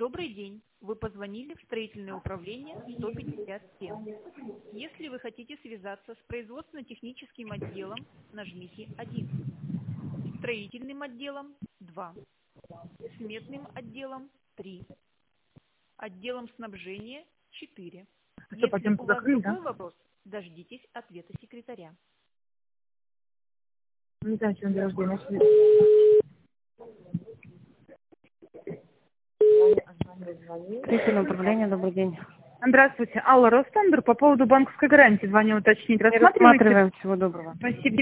Добрый день. Вы позвонили в строительное управление 157. Если вы хотите связаться с производственно-техническим отделом, нажмите 1. Строительным отделом 2. Сметным отделом 3. Отделом снабжения 4. Что, Если пойдем у вас закрыть, другой да? вопрос, дождитесь ответа секретаря. Не знаю, чем день рождения. Строительное управление, добрый день. Здравствуйте, Алла Ростендер. По поводу банковской гарантии звоню уточнить. Не Рассматриваете? рассматриваем. Всего доброго. Спасибо.